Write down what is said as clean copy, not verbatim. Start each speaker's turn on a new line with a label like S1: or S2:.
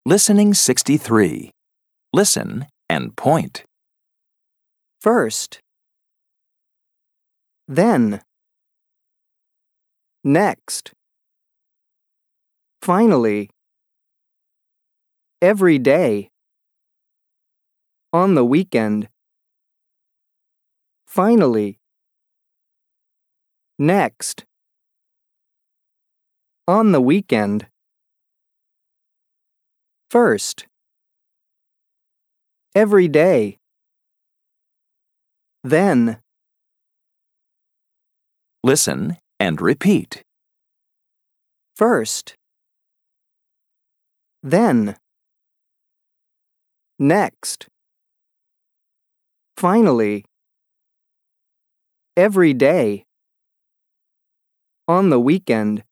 S1: Listening 63. Listen and point.
S2: First. Then. Next. Finally. Every day. On the weekend. Finally. Next. On the weekend. First. Every day. Then.
S1: Listen and repeat.
S2: First. Then. Next. Finally. Every day. On the weekend.